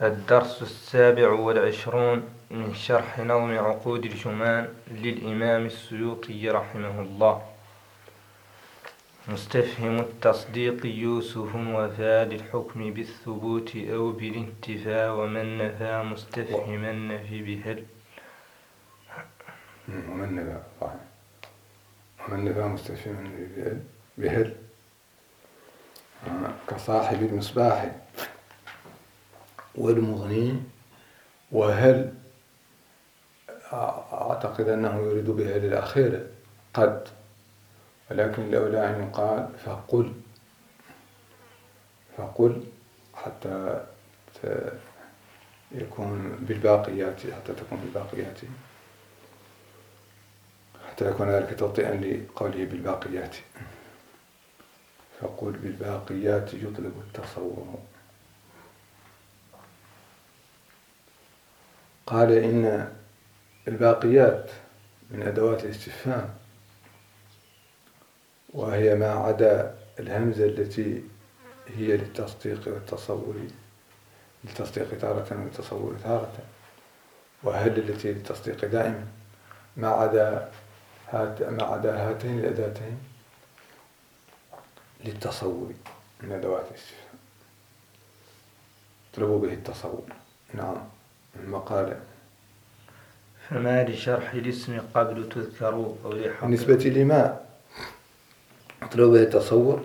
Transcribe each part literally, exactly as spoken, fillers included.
الدرس السابع والعشرون من شرح نظم عقود الجمان للإمام السيوطي رحمه الله. مستفهم التصديق يوسف وفى للحكم بالثبوت أو بالانتفاء، ومن نفى مستفهم النفي بهل ومن نفى صحيح ومن نفى مستفهم النفي بهل بهل كصاحب المصباح والمغني. وهل أعتقد أنه يريد بهل الأخيرة قد، ولكن الأولى أن يقال فقل فقل حتى يكون بالباقيات حتى تكون بالباقيات حتى يكون ذلك توطئا لقوله بالباقيات. فقل بالباقيات يطلب التصور. قال إن الباقيات من أدوات الاستفهام، وهي ما عدا الهمزة التي هي للتصديق والتصور، للتصديق تارة والتصور تارة، وهل التي للتصديق دائما، ما عدا هات ما عدا هاتين الأداتين للتصور من أدوات الاستفهام، طلبوا به التصور. نعم. المقالة فما لشرح الاسم قبل تذكر أو لحق. بالنسبة لما طلبوا به التصور،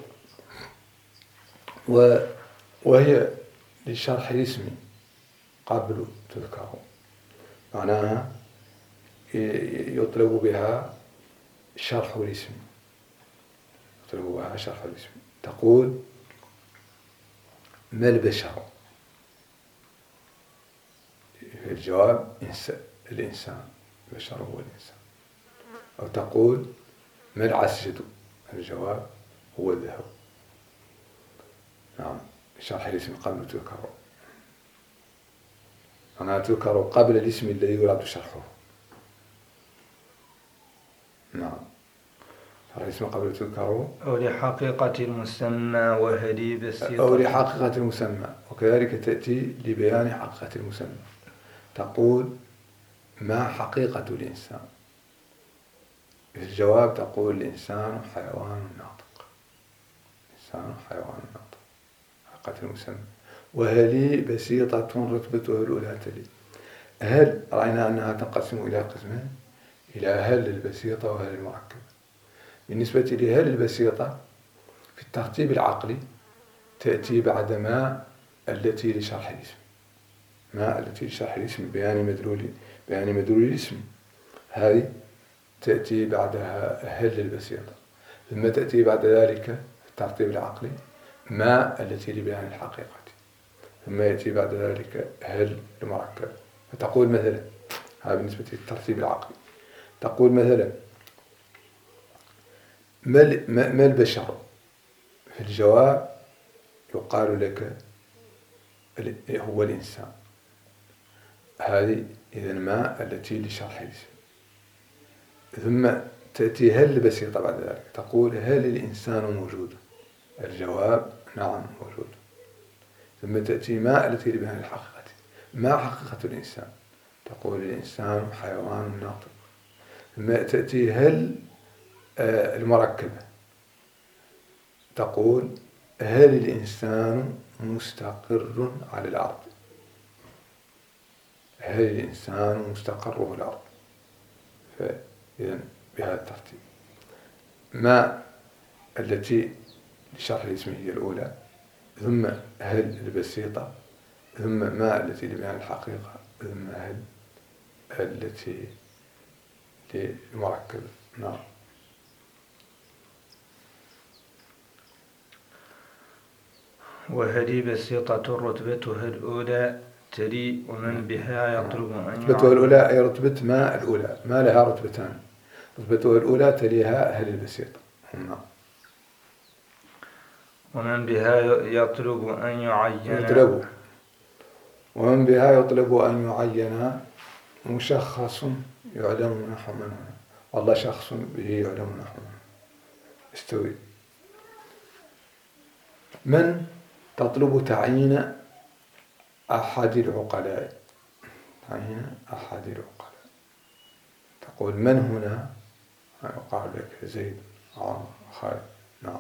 وهي لشرح الاسم قبل تذكر، معناها يطلب بها شرح الاسم يطلب بها شرح الاسم. تقول ما البشر؟ في الجواب الإنسان، البشر هو الإنسان. أو تقول ما العسجد؟ الجواب هو الذهب. نعم. شرح الاسم قبل تذكر، أنا تذكر قبل الاسم الذي يراد شرحه. نعم. شرح الاسم قبل تذكر أو لحقيقة المسمى وهدي بسيطة أو لحقيقة المسمى، وكذلك تأتي لبيان حقيقة المسمى. تقول ما حقيقة الإنسان؟ في الجواب تقول الإنسان حيوان ناطق. الإنسان حيوان ناطق حقيقة المسمى. وهل بسيطة رتبتها الأولى تلي. هل رأينا أنها تنقسم إلى قسمين، إلى هل البسيطة وهل المركبة. بالنسبة لهل البسيطة في الترتيب العقلي تأتي بعد ما التي لشرح الاسم، ما التي لشرح الاسم بيان مدلول بيان مدلول الاسم، هذه تأتي بعدها هل البسيطة. ثم تأتي بعد ذلك في الترتيب العقلي ما التي لبيان الحقيقة، ثم يأتي بعد ذلك هل المركبة. فتقول مثلا، هذا بالنسبة للترتيب العقلي، تقول مثلا ما البشر؟ في الجواب يقال لك هو الإنسان. هذه إذن ما التي لشرح الاسم. ثم تأتي هل البسيطة بعد ذلك، تقول هل الإنسان موجود؟ الجواب نعم موجود. ثم تأتي ما التي لبيان الحقيقة، ما حقيقة الإنسان؟ تقول الإنسان حيوان ناطق. ثم تأتي هل المركبة، تقول هل الإنسان مستقر على الأرض؟ هل الإنسان مستقره الأرض؟ فإذن بهذا الترتيب. ما التي لشرح الاسم هي الأولى، ثم هل البسيطة، ثم ما التي لبيان الحقيقة، ثم هل التي للمركبة. نعم. وهذه بسيطة رتبتها الأولى تلي، ومن بها يطلب أن رتبتها الأولى أي رتبة ما الأولى، ما لها رتبتان، رتبتها الأولى تليها هل البسيطة. نعم. ومن بها يطلب أن يعين يطلب ومن بها يطلب أن يعين مشخص يعلم نحو من هنا، والله شخص به يعلم نحو من استوي. من تطلب تعيين أحد العقلاء، أين أحد العقلاء. تقول من هنا؟ يقال لك زيد، عمرو، خالد. نعم.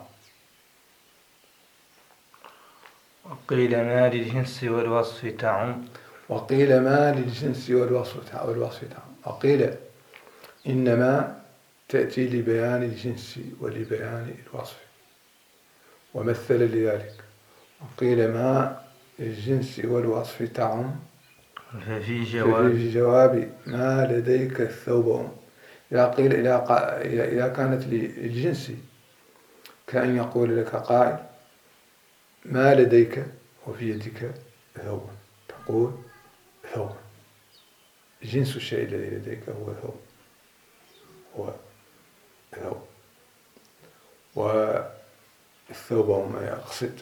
وقيل ما للجنس والوصف تعم. وقيل ما للجنس والوصف تعم. وقيل إنما تأتي لبيان الجنس ولبيان الوصف، ومثل لذلك. وقيل ما للجنس والوصف تعم، ففي جواب ففي جواب ما لديك الثوب. إذا قيل إذا كانت للجنس كأن يقول لك قائل ما لديك وفي يدك ثوب، تقول ثوب. جنس الشيء الذي لديك هو ثوب، هو ثوب. والثوب ما يقصد.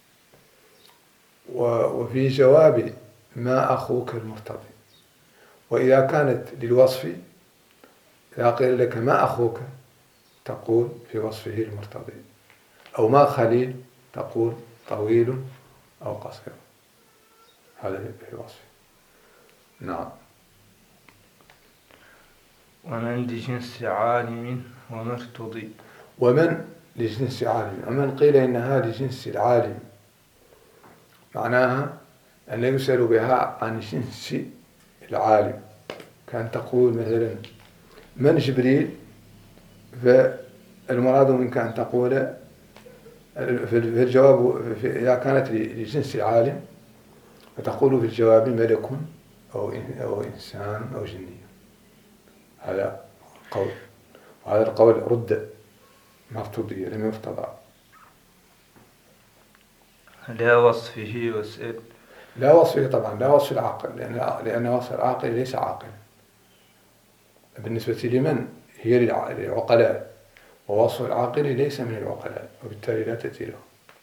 وفي جواب ما أخوك المرتضي. وإذا كانت للوصف، إذا قيل لك ما أخوك تقول في وصفه المرتضي، أو ما خليل تقول طويل أو قصير، هذا في وصفه. نعم. ومن لجنس عالم ومرتضي. ومن لجنس عالم. ومن قيل إنها لجنس العالم، معناها أن يسأل بها عن جنس العالم. كان تقول مثلا من جبريل، فالمراد منك أن تقول في الجواب إذا كانت لجنس العالم فتقول في الجواب ملك أو أو إنسان أو جني. هذا قول، وهذا القول رد مرتضي لم يرتضى. لا وصفه واسأل. لا وصفه طبعا، لا وصف العاقل، لأن لأن وصف العاقل ليس عاقل بالنسبة لمن هي للعقلاء، ووصف العاقل ليس من العقلاء، وبالتالي لا تأتي له.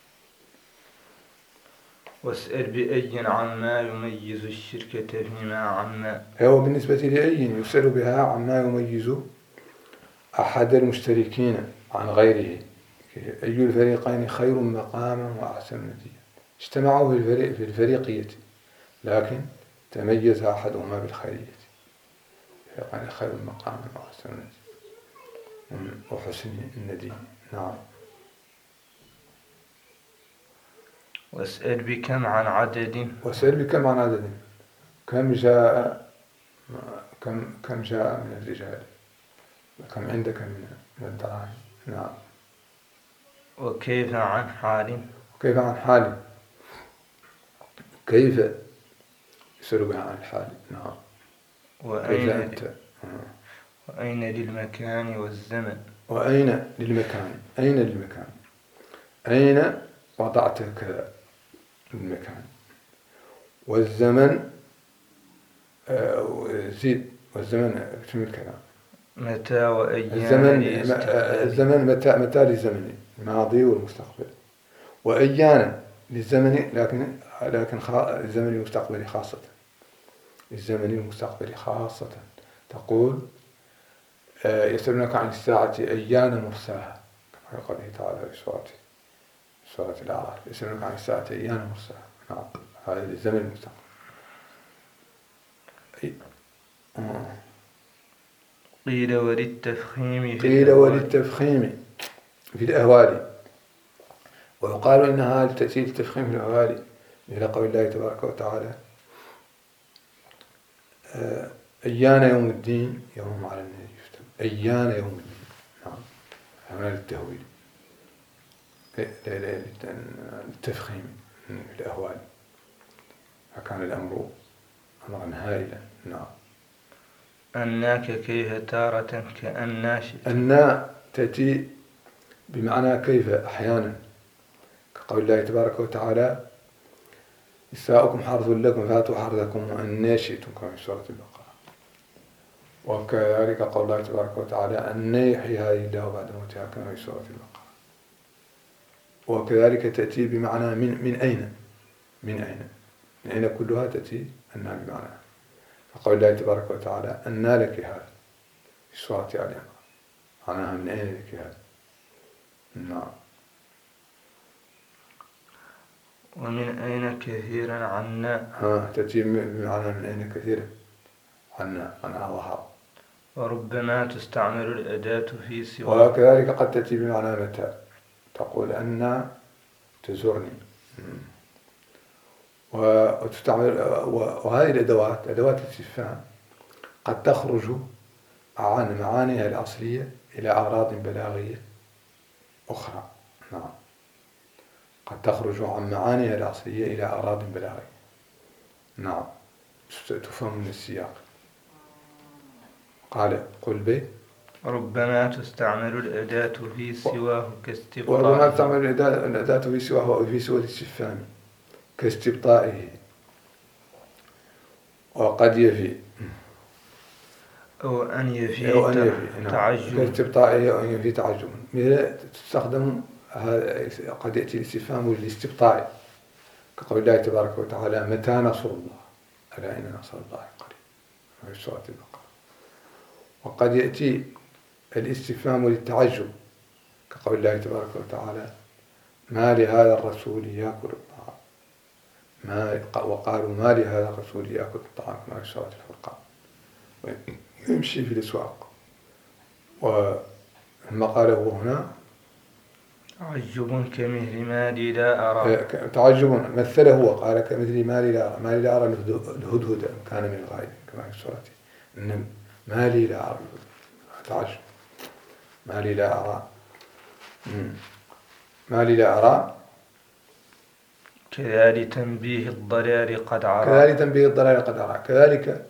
واسأل بأي عما يميز الشركة فيما عما. هو بالنسبة لأي يسأل بها عما يميز أحد المشتركين عن غيره. أي الفريقين خير مقاما وأحسن نتيجة. اجتمعوا في الفريقية لكن تميز أحدهما بالخيرية. الفريقين خير مقاما وأحسن نتيجة وحسن الندية. نعم. واسأل بكم عن عدد. واسأل بكم عن عدد. كم جاء كم كم جاء من الرجال، كم عندك من الدراهم. نعم. وكيف عن حال. وكيف عن حال. كيف يسأل بها عن الحال. نعم. وأين أنت. وأين للمكان والزمن. وأين للمكان. أين للمكان. أين وضعتك المكان. والزمن زيد. والزمن اكتم الكلام. متى وأيان. الزمن الزمن متى متى للزمن الماضي والمستقبل. وأيانا للزمن لكن لكن الزمن المستقبلي خاصة. الزمن المستقبلي خاصة. تقول يسألونك عن الساعة أيان مرساها، كما قال الله تعالى في سورة سورة الأعراف. يسألونك عن الساعة أيان مرساها. نعم. هذا الزمن المستقبلي. قيل وللتفخيم. قيل وللتفخيم في الأهوال. ويقال إنها لتأتي التفخيم في الأهوال إلى قول الله تبارك وتعالى أيان يوم الدين يوم على النار يفتن. أيان يوم الدين. نعم. هنا للتهويل، للتفخيم في الأهوال، فكان الأمر أمرا هائلا. نعم. أناك كيف تارة كأناش. أن تأتي بمعنى كيف أحيانا، كقول الله تبارك وتعالى نساؤكم حرث لكم فاتوا حرثكم وأن شئتم، كما في سورة البقرة. وكذلك قول الله تبارك وتعالى أن يحيي هذه الله بعد موتها، كما في سورة البقرة. وكذلك تأتي بمعنى من من أين من أين من أين كلها تأتي أنها بمعنى. فقول الله تبارك وتعالى أن لك هذا في سورة آل عمران، معناها من أين لك هذا. نعم. ومن أين كثيرا عنا. ها تأتي بمعنى من أين كثيرا عنا عنا ظهر. وربما تستعمل الأداة في سواه. وكذلك قد تأتي بمعنى متى، تقول أن تزورني. وتستعمل وهذه الأدوات أدوات الاستفهام قد تخرج عن معانيها الأصلية إلى أغراض بلاغية أخرى. نعم، قد تخرج عن معانيها الأصلية إلى أغراض بلاغية. نعم، تفهم من السياق. قال قل به. ربما تستعمل الأداة في سواه كاستبطائه. وربما تستعمل الأداة في سواه في سوى الاستفهام كاستبطائه. وقد يفي أو أن يفي أو أن يفي تعجب. كاستبطائه أو أن يفي تعجب. تستخدم قد يأتي الاستفهام للاستبطاء كقول الله تبارك وتعالى متى نصر الله ألا إن نصر الله قريب في سورة البقرة. وقد يأتي الاستفهام للتعجب كقول الله تبارك وتعالى ما لهذا الرسول يأكل الطعام ما وقالوا ما لهذا الرسول يأكل الطعام كما في سورة الفرقان ويمشي في الأسواق. وما قاله هنا تعجب كمثل ما لي لا أرى. تعجب مثله وقال كمثل ما لي لا أرى. ما لي لا أرى الهدهد كان من الغائب كما في سورة النمل. ما لي لا أرى تعجب ما لي لا أرى ما لي لا أرى. كذلك تنبيه الضلال قد عرى. كذلك تنبيه الضلال قد عرى. كذلك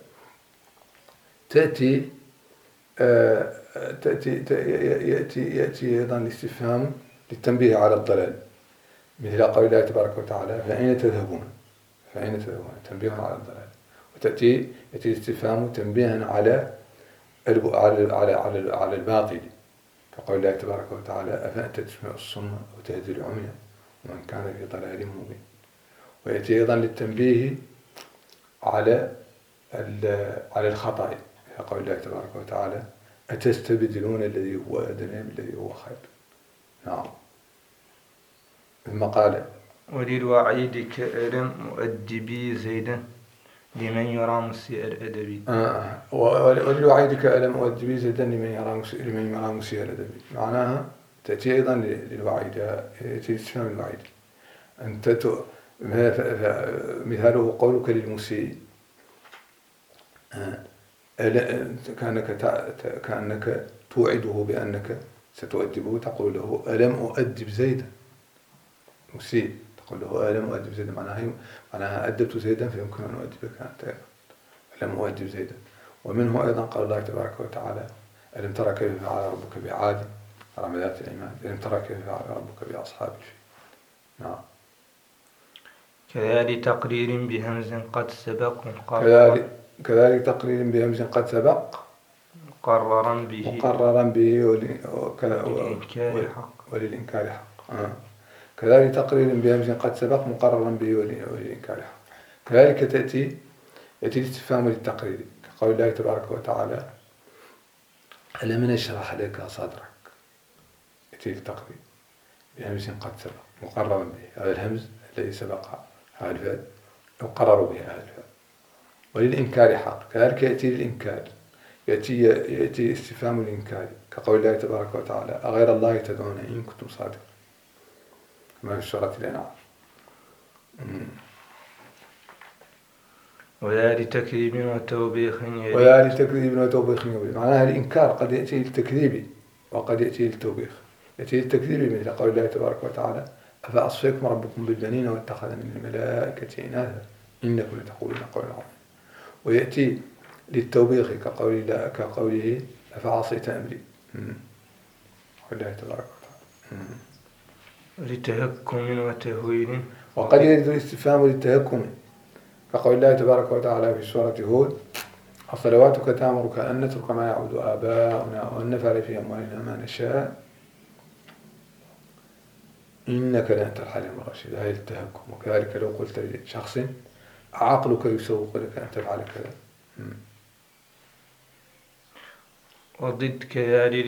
تأتي آه تأتي يأتي يأتي أيضا الاستفهام للتنبيه على الضلال مثل قول الله تبارك وتعالى فأين تذهبون فأين تذهبون تنبيه على الضلال. وتأتي يأتي الاستفهام تنبيها على على على على, على الباطل كقول الله تبارك وتعالى أفأنت تسمع الصم وتهدي العمي ومن كان في ضلال مبين. ويأتي أيضا للتنبيه على على الخطأ كقول الله تبارك وتعالى أتستبدلون الذي هو أدنى بالذي هو خير. نعم. ثم قال وللوعيد كألم مؤدبي زيدا لمن يرى مسيء الأدب. آه. وللوعيد كألم مؤدبي زيدا لمن يرى مسيء لمن يرى مسيء الأدب. معناها تأتي أيضا للوعيد تأتي استفهام الوعيد. أنت ت... مثاله قولك للمسيء كأنك كأنك توعده بأنك ستؤدبه تقول له ألم أؤدب زيدا. مسيء تقول له ألم أؤدب زيدا معناها معناها أدبت زيدا فيمكن أن أؤدبك أنت ألم أؤدب زيدا. ومنه أيضا قال الله تبارك وتعالى ألم ترى كيف فعل ربك بعاد إرم ذات العماد ألم ترى كيف فعل ربك بأصحاب الفيل. نعم. كذلك تقرير بهمز قد سبق كذلك كذلك تقرير بهمز قد سبق مقررا به مقررا به وللإنكار حق وللإنكار حق. آه. كذلك تقرير بهمز قد سبق مقررا به وللإنكار حق. كذلك تأتي يأتي الاستفهام للتقرير كقول الله تبارك وتعالى ألم نشرح لك صدرك. يأتي التقرير بهمز قد سبق مقررا به هذا الهمز الذي سبق هذا الفعل يقرر به هذا الفعل. وللإنكار حق. كذلك يأتي للإنكار يأتي يأتي استفهام الإنكار كقول الله تبارك وتعالى أغير الله تدعون إن كنتم صادقين كما في سورة الأنعام. ويا لتكذيب وتوبيخ ويا لتكذيب وتوبيخ معناها الإنكار قد يأتي للتكذيب وقد يأتي للتوبيخ. يأتي للتكذيب مثل قول الله تبارك وتعالى أفأصفاكم ربكم بالبنين واتخذ من الملائكة إناثا إنكم لتقولون قولا عظيما. ويأتي للتوبيخ كقول كقوله أفعصيت أمري قول الله تبارك وتعالى. لتهكم وتهويل. وقد يرد الاستفهام للتهكم كقول الله تبارك وتعالى في سورة هود الصلواتك تأمرك أن نترك ما يعبد آباؤنا وأن نفعل في أموالنا ما نشاء إنك لأنت الحليم الرشيد. هذا التهكم. وكذلك لو قلت لشخص عقلك يسوق لك أن تفعل كذا. وضد كذلك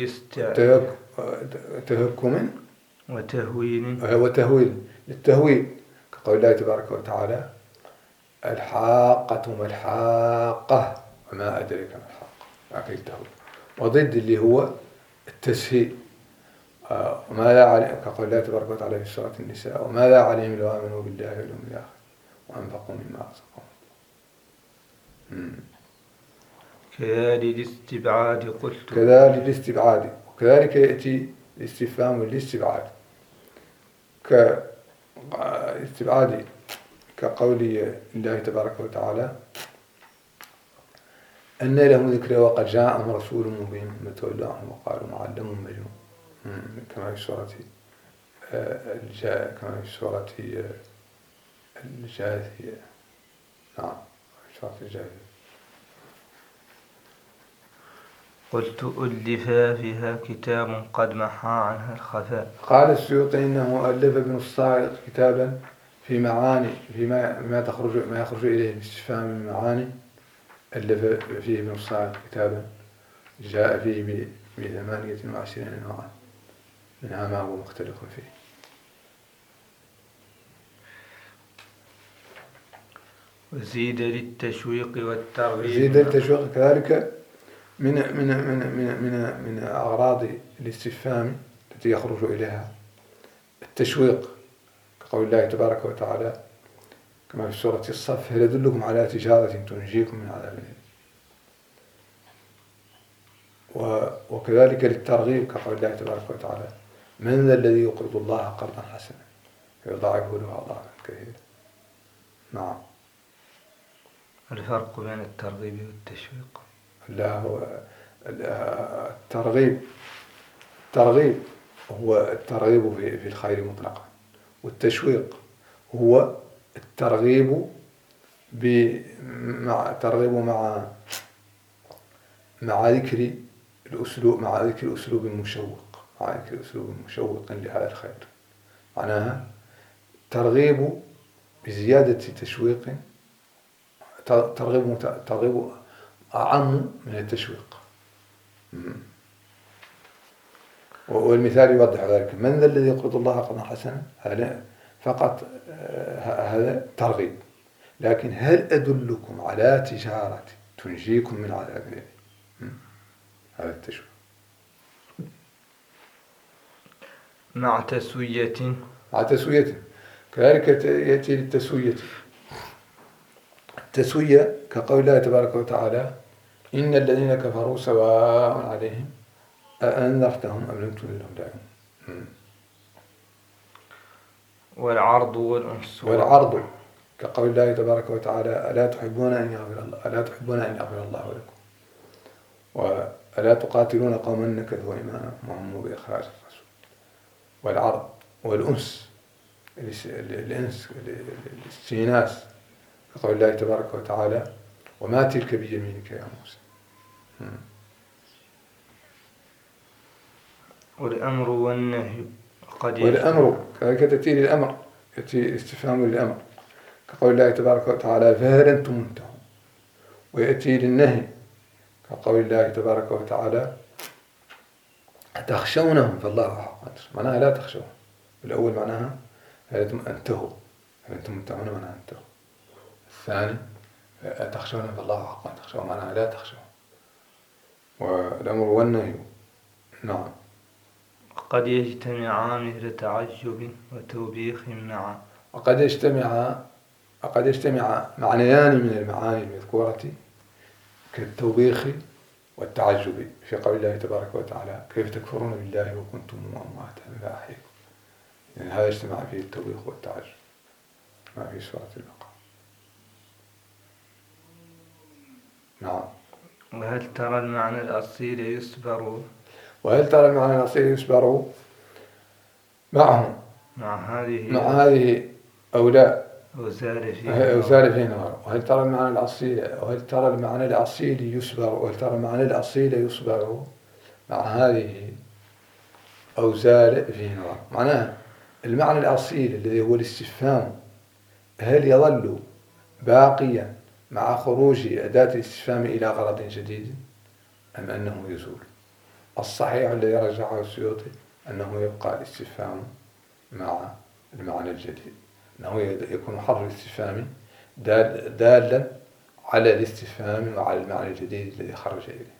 الاستعلاء تهكم وتهويل وتهويل للتهويل كقول الله تبارك وتعالى الحاقة ما الحاقة وما أدرك ما الحاقة أكيد هو. وضد اللي هو التسهيل وما لا عليهم كقول الله تبارك وتعالى في سورة النساء وما لا عليهم لو آمنوا بالله واليوم الآخر وأنفقوا مما رزقهم. كذلك الاستبعاد قلت كذلك الاستبعاد وكذلك يأتي الاستفهام والاستبعاد كاستبعاد كقول الله تبارك وتعالى أن لهم ذكر وقد جاءهم رسول مبين ثم تولوا عنه وقالوا معلم مجنون كما في سورة كما في سورة الجاثية. نعم في سورة الجاثية. قلت ألفا فيها كتاب قد محى عنها الخفاء. قال السيوطي إنه ألف ابن الصاغ كتابا في معاني فيما ما تخرج ما يخرج إليه الاستفهام من معاني. ألف فيه ابن الصاغ كتابا جاء فيه بثمانية وعشرين نوعا منها ما هو مختلف فيه. وزيد للتشويق والترغيب. زيد للتشويق كذلك من من من من من من أغراض الاستفهام التي يخرج إليها التشويق كقول الله تبارك وتعالى كما في سورة الصف هل أدلكم على تجارة تنجيكم من عذاب أليم. وكذلك للترغيب كقول الله تبارك وتعالى من ذا الذي يقرض الله قرضا حسنا فيضاعفه له أضعافا كثيرة. نعم. الفرق بين الترغيب والتشويق. لا هو الترغيب الترغيب هو الترغيب في الخير مطلقا والتشويق هو الترغيب مع الترغيب مع مع ذكر الأسلوب مع ذكر أسلوب مشوق مع ذكر أسلوب مشوق لهذا الخير. معناها ترغيب بزيادة تشويق ترغيب ترغيب أعم من التشويق. والمثال يوضح ذلك من ذا الذي يقرض الله قرضا حسنا هذا فقط هذا ترغيب. لكن هل أدلكم على تجارة تنجيكم من عذاب أليم هذا التشويق. مع تسوية مع تسوية كذلك يأتي للتسوية. التسوية كقول الله تبارك وتعالى إن الذين كفروا سواء عليهم أأنذرتهم أم لم تنذرهم لا يؤمنون. والعرض والأنس. والعرض كقول الله تبارك وتعالى ألا تحبون أن يغفر الله ألا تحبون أن يغفر الله لكم وألا تقاتلون قوما نكثوا أيمانهم وهموا بإخراج الرسول. والعرض والأنس الإنس الاستئناس كقول الله تبارك وتعالى وما تلك بيمينك يا موسى. والأمر والنهي قد والأمر كذلك تأتي للأمر يأتي استفهام للأمر كقول الله تبارك وتعالى فهل أنتم منتهون. ويأتي للنهي كقول الله تبارك وتعالى أتخشونهم فالله أحق أن تخشوا معناها لا تخشوا. الأول معناها هل أنتم أنتهوا هل أنتم منتهون معناها أنتهوا. الثاني أتخشونهم فالله أحق أن تخشوا معناها لا تخشوا. والأمر والنهي نعم قد يجتمعان مثل تعجب وتوبيخ معا. وقد يجتمع وقد يجتمع معنيان من المعاني المذكورة كالتوبيخ والتعجب في قول الله تبارك وتعالى كيف تكفرون بالله وكنتم أمواتا فأحييكم. يعني هذا اجتمع فيه التوبيخ والتعجب ما في سورة البقرة. نعم. وهل ترى المعنى الأصيل يسبر وهل ترى المعنى الأصيل يسبر معهم مع هذه مع هذه أو لا أوزار فيه أوزار فيه نظر. وهل ترى المعنى الأصيل وهل ترى المعنى الأصيل يسبر وهل ترى المعنى الأصيل يسبر مع هذه أوزار فيه نظر. معناه المعنى الأصيل الذي هو الاستفهام هل يظل باقيا مع خروج أداة الاستفهام إلى غرض جديد أم أنه يزول. الصحيح الذي رجعه السيوطي أنه يبقى الاستفهام مع المعنى الجديد أنه يكون حرف الاستفهام دال دالا على الاستفهام وعلى المعنى الجديد الذي خرج إليه.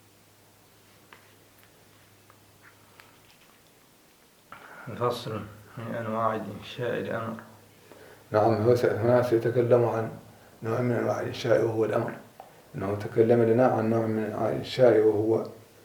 فصل من أنواع الإنشاء الأمر. نعم، هو هنا سيتكلم عن نوع من أنواع الإنشاء وهو الأمر. أنه تكلم لنا عن نوع من أنواع الإنشاء وهو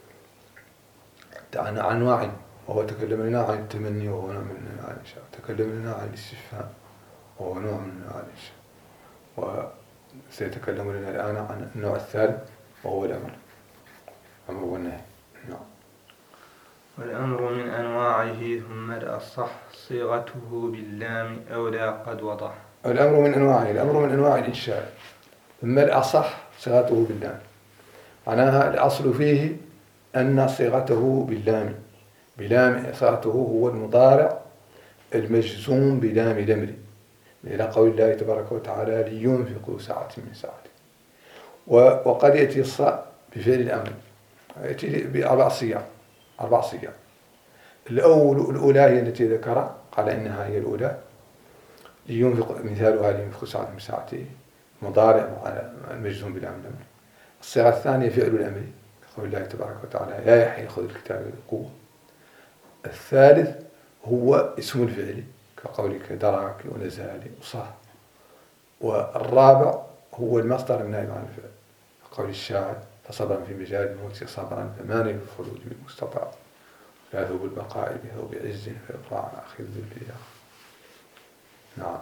عن أنواع، وهو تكلم لنا عن التمني وهو نوع من أنواع الإنشاء، تكلم لنا عن الاستفهام وهو نوع من أنواع الإنشاء، وسيتكلم لنا الآن عن النوع الثالث وهو الأمر، الأمر والنهي. نعم. والأمر من أنواعه ثم الأصح صيغته باللام أو لا قد وضح. الأمر من أنواعه، الأمر من أنواع الإنشاء، ثم الأصح صيغته باللام. معناها الأصل فيه أن صيغته باللام، بلام صيغته هو المضارع المجزوم بلام الأمر، إلى قول الله تبارك وتعالى لينفقوا ساعة من ساعته. وقد يأتي الصاء بفعل الأمر، يأتي بأربع صيغ، أربع صيغ. الأول الأولى هي التي ذكر قال إنها هي الأولى، لينفق مثالها لينفق ساعة من ساعته، مضارع المجزوم بلام الأمر. الصيغة الثانية فعل الأمر، قول الله تبارك وتعالى يا يحيى خذ الكتاب بقوة. الثالث هو اسم الفعل كقولك دراك ونزال وصح. والرابع هو المصدر النائب عن الفعل كقول الشاعر فصبرا في مجال الموت صبرا فما نيل الخلود بالمستطاع لا ذوب البقاء بذوب عز فيطلع عن أخذ بالبياع. نعم.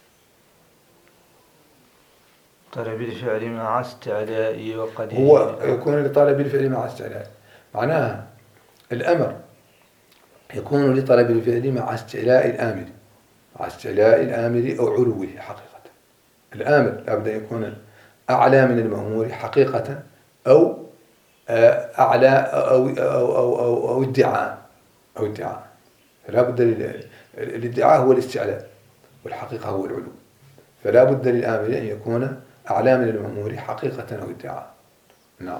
طلب الفعل مع استعلاء وقد هو يكون لطلب الفعل مع استعلاء، معناها الأمر يكون لطلب الفعل مع استعلاء الآمر، مع استعلاء الآمر أو علوه حقيقة. الآمر لابد أن يكون أعلى من المأمور حقيقة أو أعلى أو أو أو أو, أو ادعاء أو ادعاء. فلا بد الادعاء هو الاستعلاء والحقيقة هو العلو، فلا بد للآمر أن يكون أعلى من المأمور حقيقة أو ادعاء. نعم.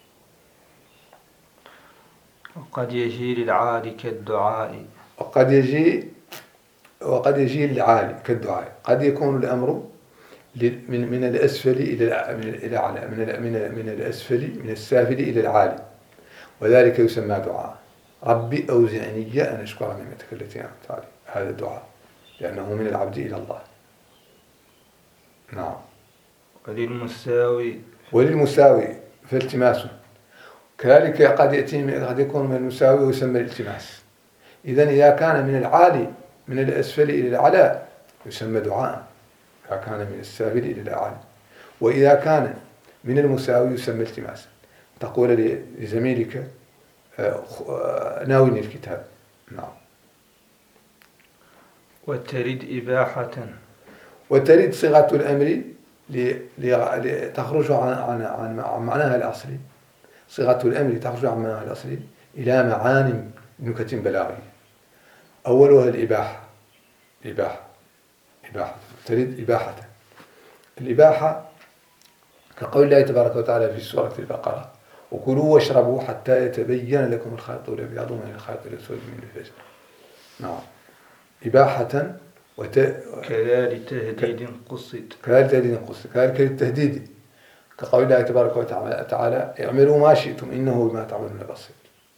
وقد يجي للعالي كالدعاء، وقد يجي وقد يجي للعالي كالدعاء. قد يكون الأمر من من الأسفل إلى من الأعلى، من من من الأسفل من السافل إلى العالي، وذلك يسمى دعاء. ربي أوزعني أن أشكر نعمتك التي أنعمت علي، هذا دعاء لأنه من العبد إلى الله. نعم. وللمساوي وللمساوي فالتماسه كذلك قد يأتي قد يكون من المساوي ويسمى الالتماس. إذن إذا كان من العالي من الأسفل إلى الأعلى يسمى دعاء، إذا كان من السافل إلى الأعلى. وإذا كان من المساوي يسمى التماسا. تقول لزميلك ناولني الكتاب. نعم. وترد إباحة، وترد صيغة الأمر لتخرج عن عن عن معناها الأصلي. صيغة الأمر تخرج عن معناها الأصلي إلى معاني نكت بلاغية. أولها الإباحة، الإباحة إباحة ترد إباحة. الإباحة كقول الله تبارك وتعالى في سورة البقرة وكلوا واشربوا حتى يتبين لكم الخيط الأبيض من الخيط الأسود من الفجر. نعم. إباحة. وت... كذلك تهديد قصد، كذلك تهديد قصد، كذلك التهديد كقول الله تبارك وتعالى اعملوا ما شئتم إنه بما تعملون بصير.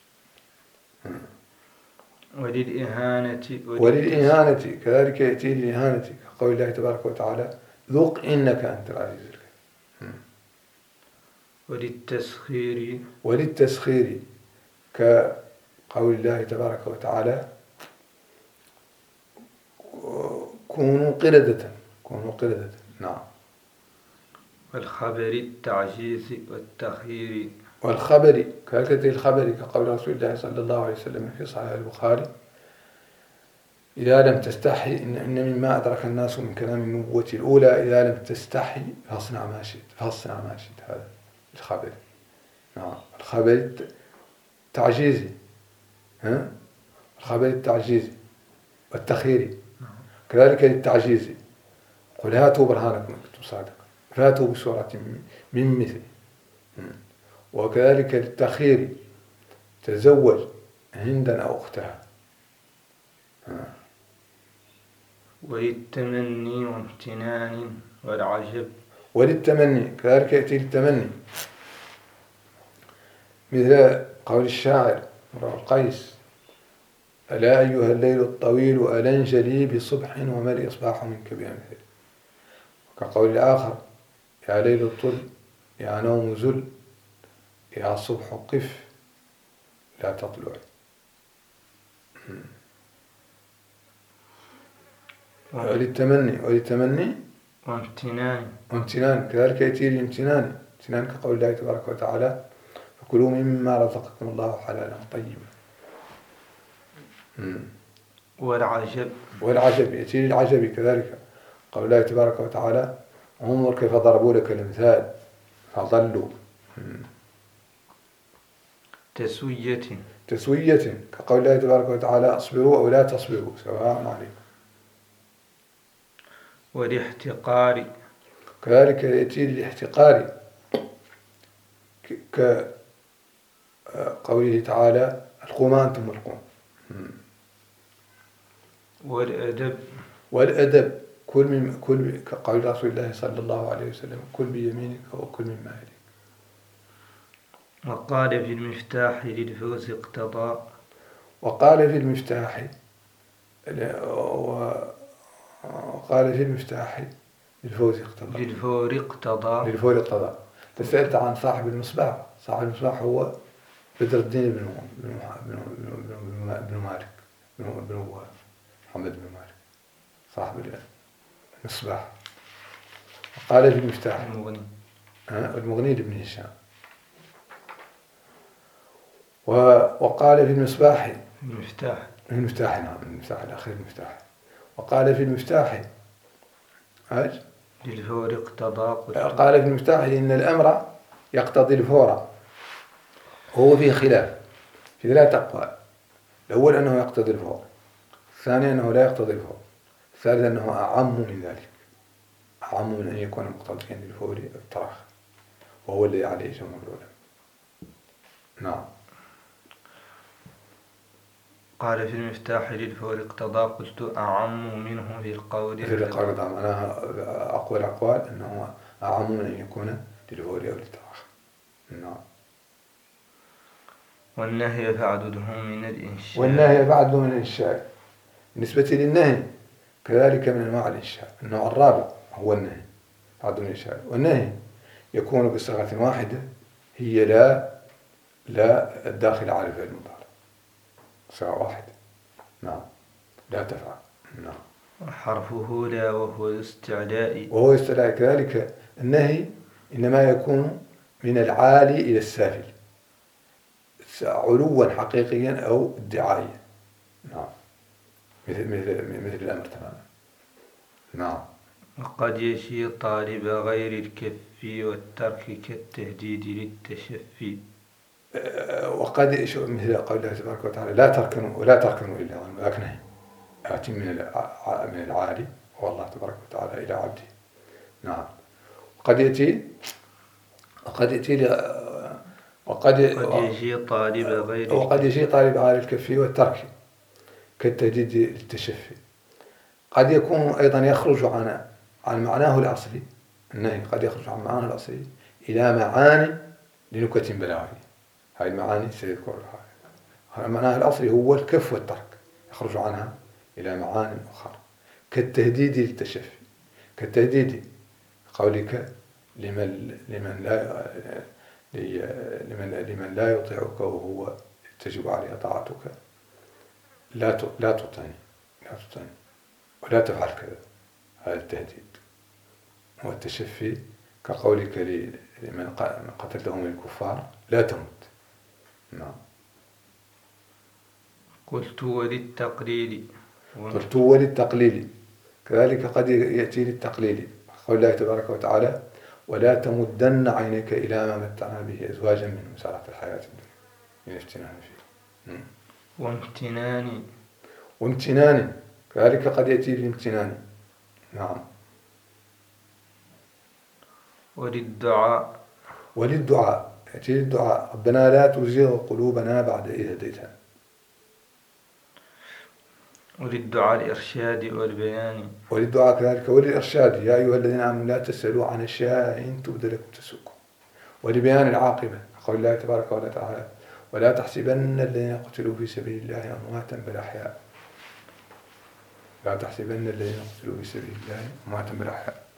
وللإهانة وللإهانة كذلك يأتي للإهانة كقول الله تبارك وتعالى ذوق إنك أنت العزيز الكريم. وللتسخير وللتسخير كقول الله تبارك وتعالى كونوا قردة، كونوا قردة. نعم. والخبر التعجيز والتخيير. والخبر كذلك الخبر كقول رسول الله صلى الله عليه وسلم في صحيح البخاري إذا لم تستحي إن, إن مما أدرك الناس من كلام النبوة الأولى إذا لم تستحي فاصنع ما شئت، فاصنع ما شئت. هذا الخبر. نعم. الخبر التعجيزي، ها؟ الخبر التعجيزي والتخييري كذلك للتعجيزي قل هاتوا برهانكم إن كنتم صادقين فاتوا بسورة من مثله. وكذلك للتخيير تزوج هندا أو أختها. وللتمني وامتنان والعجب. وللتمني كذلك يأتي للتمني، مثل قول الشاعر امرؤ القيس: ألا أيها الليل الطويل ألنجلي بصبح وما الإصباح منك بأمثل. كقول الآخر: يا ليل طل يا نوم زل يا صبح قف لا تطلع. وللتمني وللتمني وامتنان وامتنان كذلك يأتي الامتنان امتنان كقول الله تبارك وتعالى: فكلوا مما رزقكم الله حلالا طيبا. والعجب والعجب يأتي للعجب كذلك قول الله تبارك وتعالى: انظر كيف ضربوا لك الأمثال فضلوا. تسوية تسوية كقول الله تبارك وتعالى: اصبروا أو لا تصبروا سواء عليكم. والاحتقار كذلك يأتي للاحتقار كقوله تعالى: القوا ما أنتم ملقون. والأدب والأدب كل من كل كقول رسول الله صلى الله عليه وسلم: كل بيمينك وكل مما يليك. وقال في المفتاح للفوز اقتضى. وقال في المفتاح وقال في المفتاح للفوز اقتضى. للفور اقتضى للفور اقتضى. تسألت عن صاحب المصباح. صاحب المصباح هو بدر الدين بن بن بن مالك بن محمد بن مالك صاحب المصباح. وقال في المفتاح المغني المغني لابن هشام. وقال في المصباح المفتاح المفتاح نعم المفتاح الأخير المفتاح. وقال في المفتاح ايش؟ للفور اقتضى. قال في المفتاح إن الأمر يقتضي الفور. هو فيه خلاف في ثلاث أقوال. الأول أنه يقتضي الفور، الثاني أنه لا يقتضي الفور، الثالث أنه أعم من ذلك، أعم من أن يكون مقتضيا للفور التراخ، وهو الذي عليه جمهور العلماء. نعم. قال في المفتاح للفور اقتضى قلت أعم منه في القول. في القول معناها أقوى الأقوال أنه أعم من أن يكون للفور أو للتراخ. نعم. والنهي فعدده من الإنشاء. والنهي بعده من الإنشاء. بالنسبة للنهي كذلك من أنواع الإنشاء. النوع الرابع هو النهي بعده من الإنشاء. والنهي يكون بصيغة واحدة هي لا لا الداخل على الفعل المضارع، صيغة واحدة. نعم. لا تفعل. نعم. حرفه لا وهو استعلاء. وهو استعلاء كذلك. النهي إنما يكون من العالي إلى السافل، علوا حقيقيا أو ادعائيا. نعم. مثل مثل مثل الأمر تماما. نعم. وقد يشي طالب غير الكف والترك كالتهديد للتشفي. وقد مثل قول الله تبارك وتعالى: لا تركنوا ولا تركنوا إلى ظلم. ذاك نهي يأتي من من العالي هو الله تبارك وتعالى إلى عبده. نعم. وقد يأتي وقد يأتي وقد يشي طالب غير وقد يشي طالب غير الكف والترك كالتهديد للتشفي. قد يكون أيضا يخرج عن عن معناه الأصلي. النهي قد يخرج عن معناه الأصلي إلى معاني لنكت بلاغية. هاي المعاني سيذكرها. معناه الأصلي هو الكف والترك، يخرج عنها إلى معاني أخرى كالتهديد للتشفي. كالتهديد قولك لمن لمن لا لمن لمن لا يطيعك وهو تجب عليه طاعتك لا لا تطعني لا تطعني ولا تفعل كذا. هذا التهديد. والتشفي كقولك لمن قتلته من الكفار: لا تمت. نعم. قلت وللتقليل. قلت وللتقليل كذلك قد يأتي للتقليل. قول الله تبارك وتعالى: ولا تمدن عينيك إلى ما متعنا به أزواجا منهم زهرة الحياة الدنيا لنفتنهم فيه. وامتنان. وامتنان كذلك قد يأتي للامتنان. نعم. وللدعاء. وللدعاء يأتي للدعاء: ربنا لا تزغ قلوبنا بعد إذ هديتنا. وللدعاء الإرشاد والبيان. وللدعاء كذلك وللإرشاد، يا أيها الذين آمنوا لا تسألوا عن أشياء إن تبد لكم تسؤكم. ولبيان العاقبة، قول الله تبارك وتعالى ولا تحسبن الذين قتلوا في سبيل الله أمواتا بل أحياء. لا تحسبن الذين قتلوا في سبيل الله أمواتا بل أحياء.